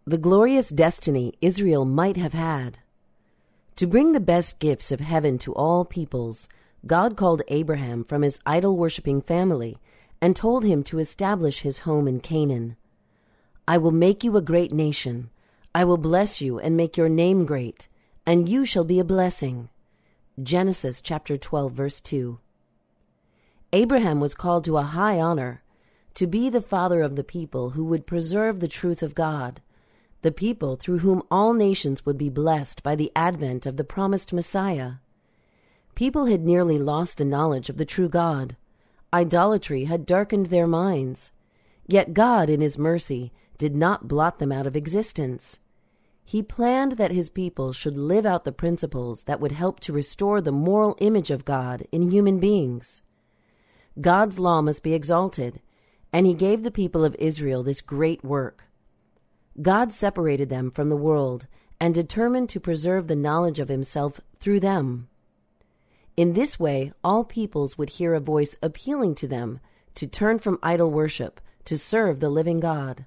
The glorious destiny Israel might have had. To bring the best gifts of heaven to all peoples, God called Abraham from his idol-worshipping family and told him to establish his home in Canaan. I will make you a great nation. I will bless you and make your name great, and you shall be a blessing. Genesis chapter 12, verse 2. Abraham was called to a high honor, to be the father of the people who would preserve the truth of God, the people through whom all nations would be blessed by the advent of the promised Messiah. People had nearly lost the knowledge of the true God. Idolatry had darkened their minds. Yet God, in his mercy, did not blot them out of existence. He planned that his people should live out the principles that would help to restore the moral image of God in human beings. God's law must be exalted, and he gave the people of Israel this great work. God separated them from the world and determined to preserve the knowledge of himself through them. In this way, all peoples would hear a voice appealing to them to turn from idol worship to serve the living God.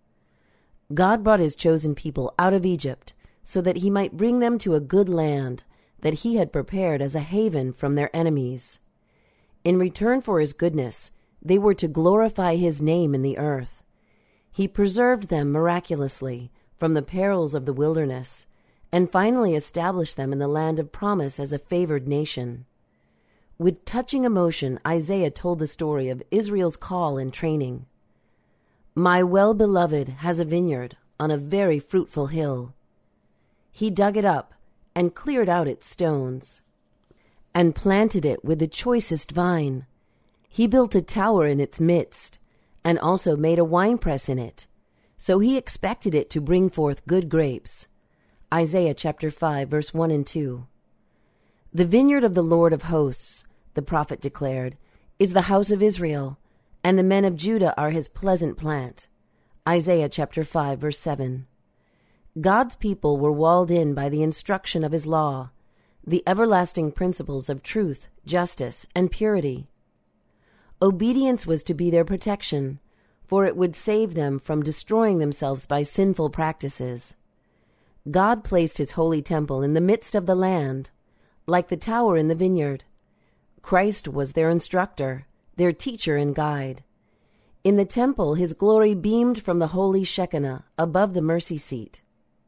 God brought his chosen people out of Egypt so that he might bring them to a good land that he had prepared as a haven from their enemies. In return for his goodness, they were to glorify his name in the earth. He preserved them miraculously from the perils of the wilderness, and finally established them in the land of promise as a favored nation. With touching emotion, Isaiah told the story of Israel's call and training. My well-beloved has a vineyard on a very fruitful hill. He dug it up and cleared out its stones, and planted it with the choicest vine. He built a tower in its midst, and also made a winepress in it, so he expected it to bring forth good grapes. Isaiah chapter 5, verse 1 and 2. The vineyard of the Lord of hosts, the prophet declared, is the house of Israel, and the men of Judah are his pleasant plant. Isaiah chapter 5, verse 7. God's people were walled in by the instruction of his law, the everlasting principles of truth, justice, and purity. Obedience was to be their protection, for it would save them from destroying themselves by sinful practices. God placed his holy temple in the midst of the land, like the tower in the vineyard. Christ was their instructor, their teacher and guide. In the temple, his glory beamed from the holy Shekinah above the mercy seat.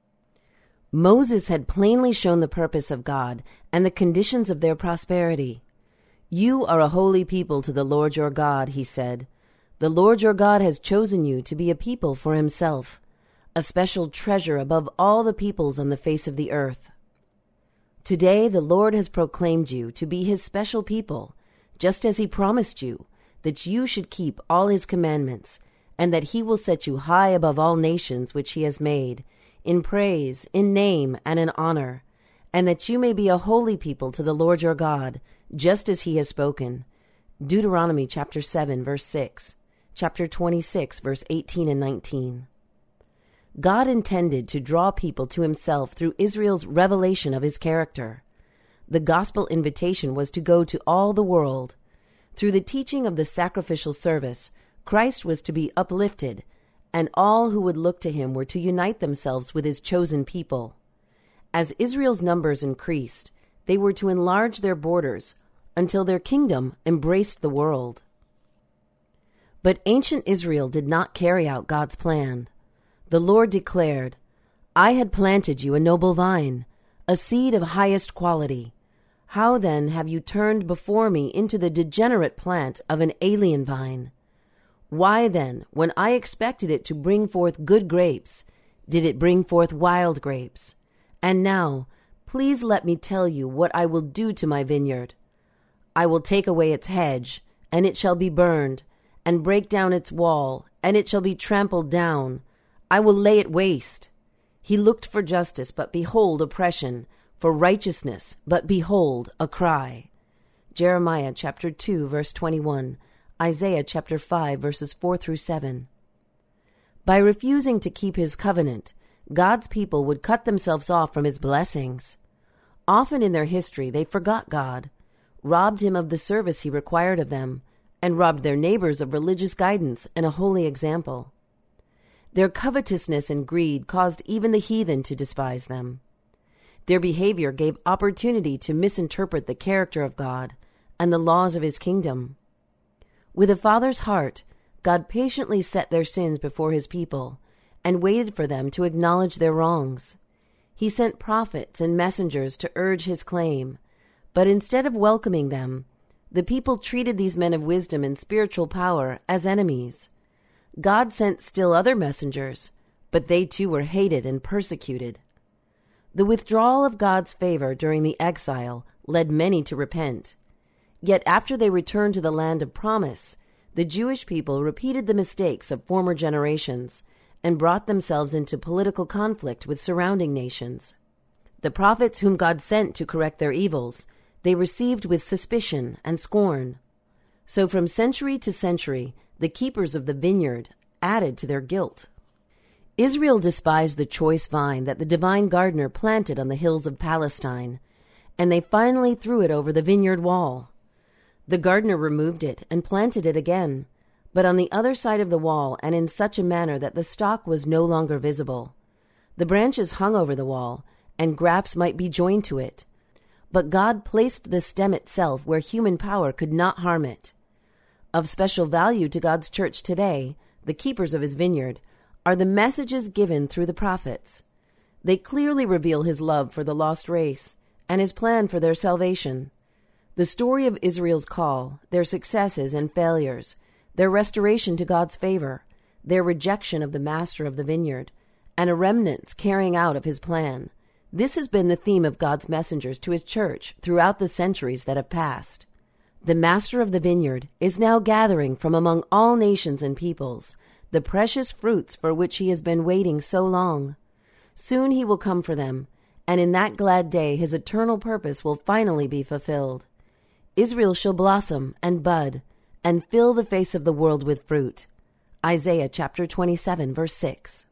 Moses had plainly shown the purpose of God and the conditions of their prosperity. You are a holy people to the Lord your God, he said. The Lord your God has chosen you to be a people for himself, a special treasure above all the peoples on the face of the earth. Today the Lord has proclaimed you to be his special people, just as he promised you, that you should keep all his commandments, and that he will set you high above all nations which he has made, in praise, in name, and in honor, and that you may be a holy people to the Lord your God, just as he has spoken. Deuteronomy chapter 7, verse 6, chapter 26, verse 18 and 19. God intended to draw people to himself through Israel's revelation of his character. The gospel invitation was to go to all the world. Through the teaching of the sacrificial service, Christ was to be uplifted, and all who would look to him were to unite themselves with his chosen people. As Israel's numbers increased, they were to enlarge their borders until their kingdom embraced the world. But ancient Israel did not carry out God's plan. The Lord declared, I had planted you a noble vine, a seed of highest quality. How then have you turned before me into the degenerate plant of an alien vine? Why then, when I expected it to bring forth good grapes, did it bring forth wild grapes? And now, please let me tell you what I will do to my vineyard. I will take away its hedge, and it shall be burned, and break down its wall, and it shall be trampled down. I will lay it waste. He looked for justice, but behold oppression, for righteousness, but behold a cry. Jeremiah chapter 2, verse 21, Isaiah chapter 5, verses 4 through 7. By refusing to keep his covenant, God's people would cut themselves off from his blessings. Often in their history, they forgot God, robbed him of the service he required of them, and robbed their neighbors of religious guidance and a holy example. Their covetousness and greed caused even the heathen to despise them. Their behavior gave opportunity to misinterpret the character of God and the laws of his kingdom. With a father's heart, God patiently set their sins before his people and waited for them to acknowledge their wrongs. He sent prophets and messengers to urge his claim, but instead of welcoming them, the people treated these men of wisdom and spiritual power as enemies. God sent still other messengers, but they too were hated and persecuted. The withdrawal of God's favor during the exile led many to repent. Yet after they returned to the land of promise, the Jewish people repeated the mistakes of former generations and brought themselves into political conflict with surrounding nations. The prophets whom God sent to correct their evils, they received with suspicion and scorn. So from century to century, the keepers of the vineyard added to their guilt. Israel despised the choice vine that the divine gardener planted on the hills of Palestine, and they finally threw it over the vineyard wall. The gardener removed it and planted it again, but on the other side of the wall and in such a manner that the stalk was no longer visible. The branches hung over the wall, and grafts might be joined to it. But God placed the stem itself where human power could not harm it. Of special value to God's church today, the keepers of his vineyard, are the messages given through the prophets. They clearly reveal his love for the lost race and his plan for their salvation. The story of Israel's call, their successes and failures, their restoration to God's favor, their rejection of the master of the vineyard, and a remnant's carrying out of his plan. This has been the theme of God's messengers to his church throughout the centuries that have passed. The master of the vineyard is now gathering from among all nations and peoples the precious fruits for which he has been waiting so long. Soon he will come for them, and in that glad day his eternal purpose will finally be fulfilled. Israel shall blossom and bud and fill the face of the world with fruit. Isaiah chapter 27, verse 6.